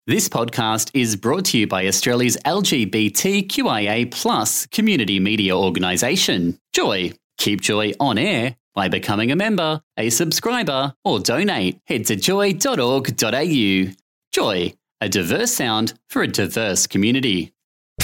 This podcast is brought to you by Australia's LGBTQIA+ community media organisation, Joy. Keep Joy on air by becoming a member, a subscriber, or donate. Head to joy.org.au. Joy, a diverse sound for a diverse community.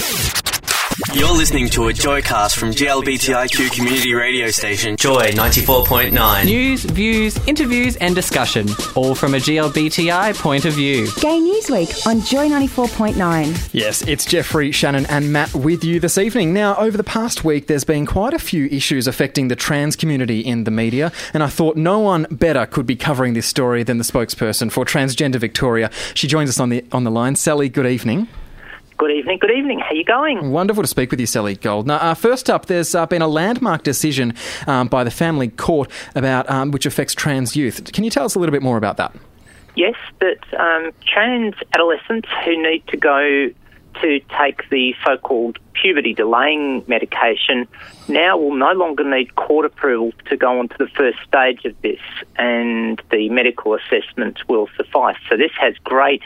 You're listening to a Joycast from GLBTIQ community radio station Joy 94.9. News, views, interviews and discussion, all from a GLBTI point of view. Gay Newsweek on Joy 94.9. Yes, it's Jeffrey, Shannon and Matt with you this evening. Now, over the past week, there's been quite a few issues affecting the trans community in the media, and I thought no one better could be covering this story than the spokesperson for Transgender Victoria. She joins us on the line. Sally, good evening. Good evening. How are you going? Wonderful to speak with you, Sally Gold. Now, first up, there's been a landmark decision by the Family Court about which affects trans youth. Can you tell us a little bit more about that? Yes, that trans adolescents who need to go to take the so-called puberty delaying medication now will no longer need court approval to go on to the first stage of this, and the medical assessment will suffice. So this has great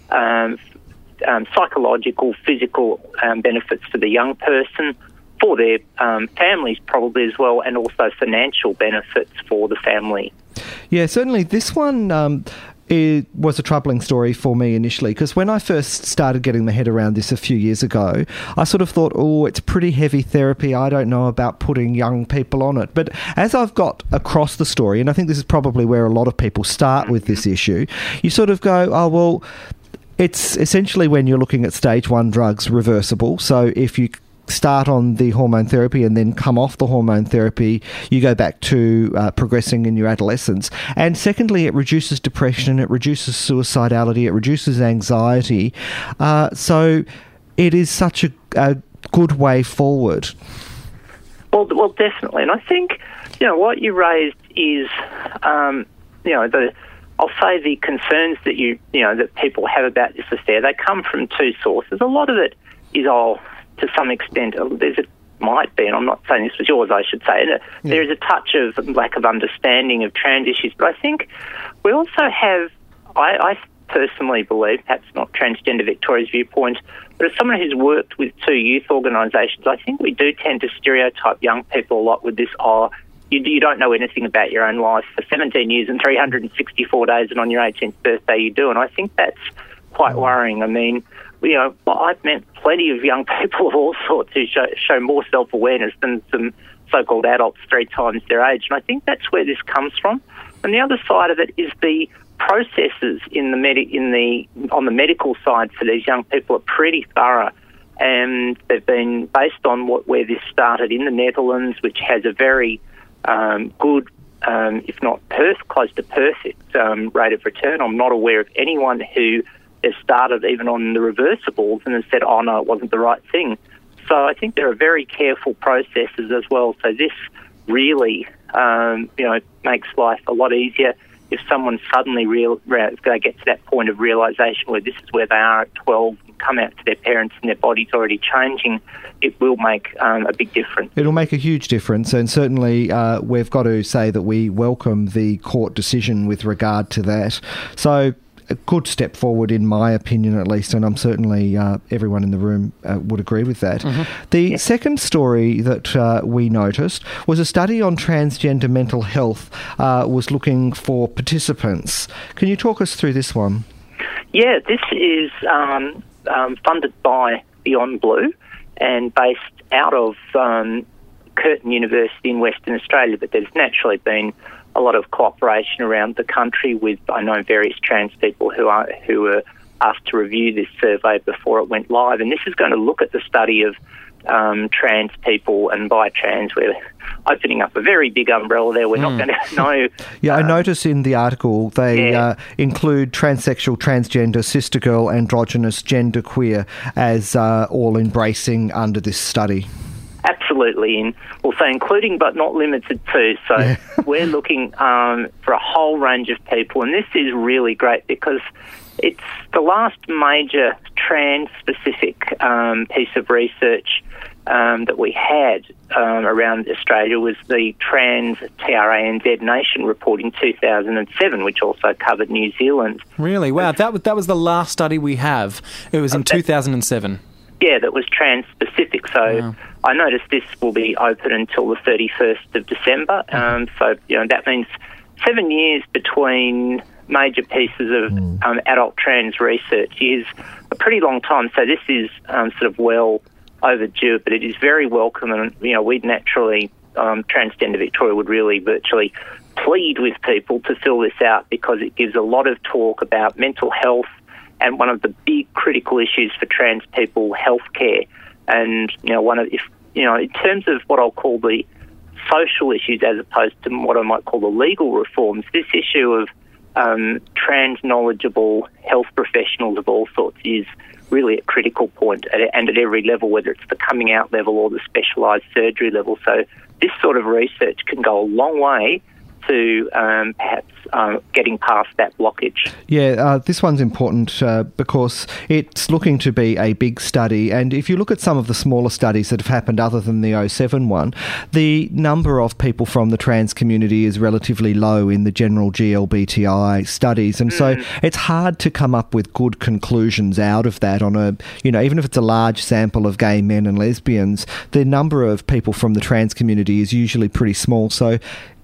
psychological, physical benefits for the young person, for their families probably as well, and also financial benefits for the family. Yeah, certainly this one it was a troubling story for me initially, because when I first started getting my head around this a few years ago, I sort of thought, oh, it's pretty heavy therapy. I don't know about putting young people on it. But as I've got across the story, and I think this is probably where a lot of people start with this issue, you sort of go, oh, well, it's essentially when you're looking at stage 1 drugs reversible. So if you start on the hormone therapy and then come off the hormone therapy, you go back to progressing in your adolescence. And secondly, it reduces depression, it reduces suicidality, it reduces anxiety. So it is such a good way forward. Well, definitely. And I think, what you raised is, I'll say the concerns that that people have about this affair, they come from two sources. A lot of it is, to some extent, might be, and I'm not saying this was yours, I should say, there is a touch of lack of understanding of trans issues. But I think we also have, I personally believe, perhaps not Transgender Victoria's viewpoint, but as someone who's worked with two youth organisations, I think we do tend to stereotype young people a lot with this, you don't know anything about your own life for 17 years and 364 days, and on your 18th birthday you do. And I think that's quite worrying. I mean, I've met plenty of young people of all sorts who show more self-awareness than some so-called adults 3 times their age. And I think that's where this comes from. And the other side of it is the processes on the medical side for these young people are pretty thorough. And they've been based on where this started in the Netherlands, which has a very good, if not close to perfect rate of return. I'm not aware of anyone who has started even on the reversibles and has said, oh no, it wasn't the right thing. So I think there are very careful processes as well. So this really, makes life a lot easier. If someone suddenly they get to that point of realisation where this is where they are at 12 and come out to their parents and their body's already changing, it will make a big difference. It'll make a huge difference, and certainly we've got to say that we welcome the court decision with regard to that. So a good step forward in my opinion at least, and I'm certainly everyone in the room would agree with that. Mm-hmm. The second story that we noticed was a study on transgender mental health was looking for participants. Can you talk us through this one? Yeah, this is funded by Beyond Blue and based out of Curtin University in Western Australia, but there's naturally been a lot of cooperation around the country with, I know, various trans people who were asked to review this survey before it went live. And this is going to look at the study of trans people, and by trans we're opening up a very big umbrella there. We're not going to know... I notice in the article they include transsexual, transgender, sister girl, androgynous, genderqueer as all embracing under this study. Absolutely, we'll say including but not limited to. So we're looking for a whole range of people, and this is really great because it's the last major trans-specific piece of research that we had around Australia was the Trans TRANZ Nation report in 2007, which also covered New Zealand. Really? Wow, that was the last study we have. It was in 2007. Yeah, that was trans-specific. So Wow. I noticed this will be open until the 31st of December. So, that means 7 years between major pieces of adult trans research is a pretty long time. So this is sort of well overdue, but it is very welcome. And, we'd naturally, Transgender Victoria would really virtually plead with people to fill this out because it gives a lot of talk about mental health and one of the big critical issues for trans people, healthcare. And, in terms of what I'll call the social issues as opposed to what I might call the legal reforms, this issue of trans knowledgeable health professionals of all sorts is really a critical point and at every level, whether it's the coming out level or the specialised surgery level. So this sort of research can go a long way to perhaps getting past that blockage. Yeah, this one's important because it's looking to be a big study, and if you look at some of the smaller studies that have happened other than the 07 one, the number of people from the trans community is relatively low in the general GLBTI studies, and so it's hard to come up with good conclusions out of that on a, even if it's a large sample of gay men and lesbians, the number of people from the trans community is usually pretty small, so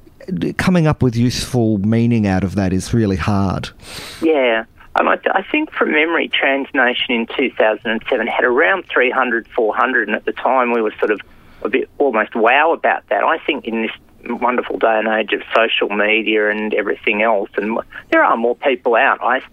coming up with useful meaning out of that is really hard. Yeah. I think from memory, Trans Nation in 2007 had around 300, 400, and at the time we were sort of a bit almost wow about that. I think in this wonderful day and age of social media and everything else, and there are more people out,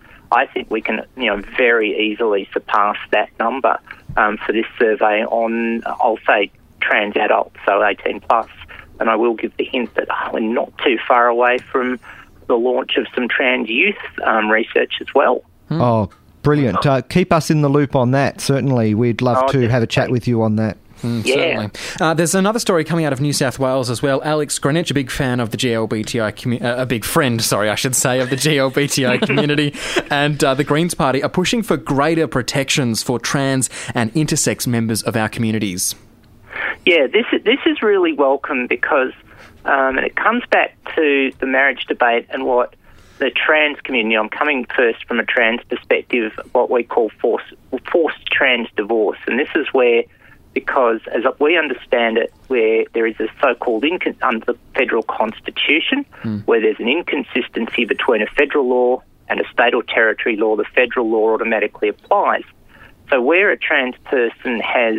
I think we can very easily surpass that number for this survey on, I'll say, trans adults, so 18 plus. And I will give the hint that we're not too far away from the launch of some trans youth research as well. Oh, brilliant. Keep us in the loop on that. Certainly, we'd love to have a chat with you on that. Yeah. Certainly. There's another story coming out of New South Wales as well. Alex Greenwich, a big fan of the GLBTI community, a big friend, sorry, I should say, of the GLBTI community, and the Greens Party are pushing for greater protections for trans and intersex members of our communities. Yeah, this is really welcome because and it comes back to the marriage debate and what the trans community, I'm coming first from a trans perspective, what we call forced trans divorce. And this is where, because as we understand it, where there is a so-called under the federal constitution, where there's an inconsistency between a federal law and a state or territory law, the federal law automatically applies. So where a trans person has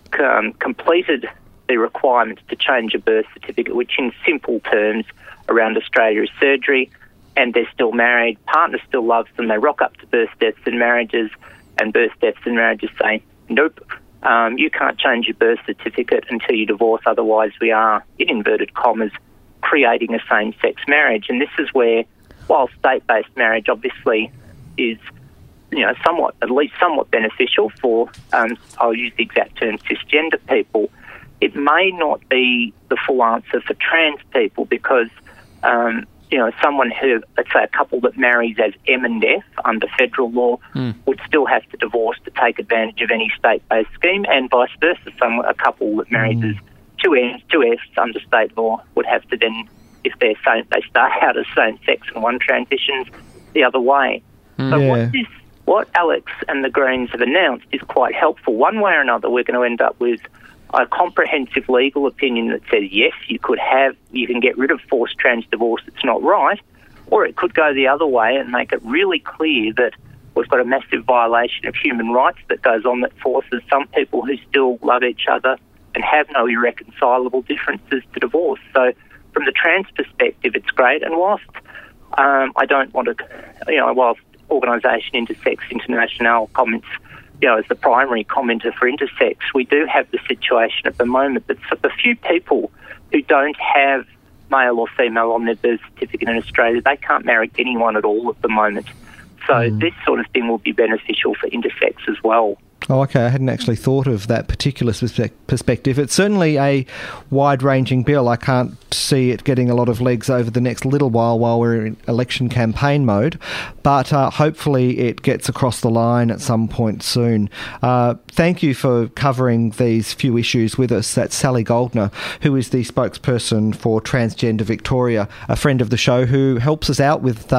completed the requirements to change a birth certificate, which in simple terms around Australia is surgery, and they're still married, partner still loves them, they rock up to birth, deaths and marriages, and birth, deaths and marriages say, nope, you can't change your birth certificate until you divorce, otherwise we are, in inverted commas, creating a same-sex marriage. And this is where, while state-based marriage obviously is somewhat beneficial for, I'll use the exact term, cisgender people, it may not be the full answer for trans people because, someone who, let's say a couple that marries as M and F under federal law would still have to divorce to take advantage of any state-based scheme, and vice versa. A couple that marries as two Fs under state law would have to then, if they start out as same-sex and one transitions the other way. So what Alex and the Greens have announced is quite helpful. One way or another, we're going to end up with a comprehensive legal opinion that says, yes, you can get rid of forced trans divorce, it's not right, or it could go the other way and make it really clear that we've got a massive violation of human rights that goes on that forces some people who still love each other and have no irreconcilable differences to divorce. So from the trans perspective, it's great. And whilst I don't want to, whilst organisation Intersex International comments, as the primary commenter for intersex, we do have the situation at the moment that for the few people who don't have male or female on their birth certificate in Australia, they can't marry anyone at all at the moment. So this sort of thing will be beneficial for intersex as well. Oh, okay. I hadn't actually thought of that particular perspective. It's certainly a wide-ranging bill. I can't see it getting a lot of legs over the next little while we're in election campaign mode, but hopefully it gets across the line at some point soon. Thank you for covering these few issues with us. That's Sally Goldner, who is the spokesperson for Transgender Victoria, a friend of the show who helps us out with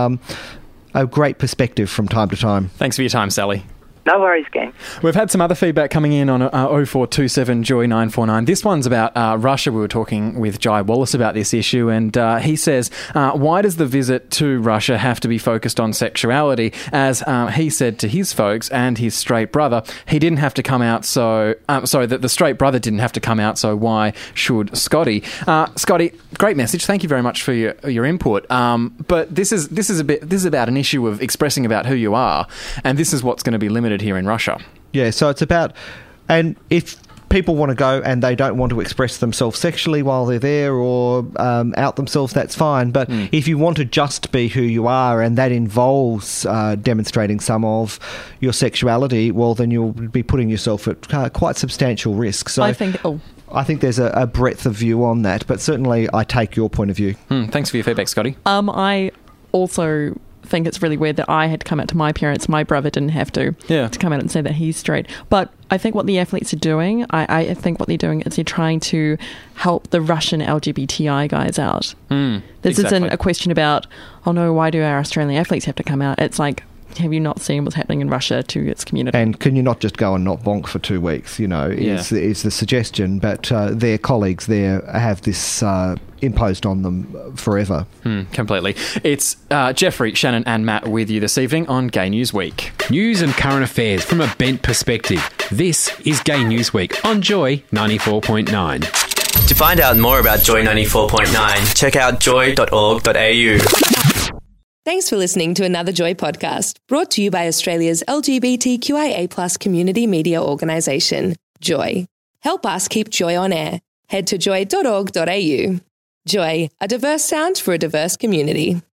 a great perspective from time to time. Thanks for your time, Sally. No worries, gang. We've had some other feedback coming in on 0427 Joy 949. This one's about Russia. We were talking with Jai Wallace about this issue, and he says, why does the visit to Russia have to be focused on sexuality? As he said to his folks and his straight brother, he didn't have to come out, that the straight brother didn't have to come out, so why should Scotty? Scotty, great message. Thank you very much for your input. But this is about an issue of expressing about who you are, and this is what's going to be limited here in Russia. Yeah, so it's about, and if people want to go and they don't want to express themselves sexually while they're there or out themselves, that's fine. But if you want to just be who you are and that involves demonstrating some of your sexuality, well, then you'll be putting yourself at quite substantial risk. So I think there's a breadth of view on that, but certainly I take your point of view. Thanks for your feedback, Scotty. I also think it's really weird that I had to come out to my parents. My brother didn't have to come out and say that he's straight. But I think what the athletes are doing, I think what they're doing is they're trying to help the Russian LGBTI guys out. This isn't a question about, oh no, why do our Australian athletes have to come out? It's like, have you not seen what's happening in Russia to its community? And can you not just go and not bonk for 2 weeks, is the suggestion. But their colleagues there have this imposed on them forever. Completely. It's Jeffrey, Shannon and Matt with you this evening on Gay News Week. News and current affairs from a bent perspective. This is Gay News Week on Joy 94.9. To find out more about Joy 94.9, check out joy.org.au. Thanks for listening to another Joy podcast, brought to you by Australia's LGBTQIA+ community media organisation, Joy. Help us keep Joy on air. Head to joy.org.au. Joy, a diverse sound for a diverse community.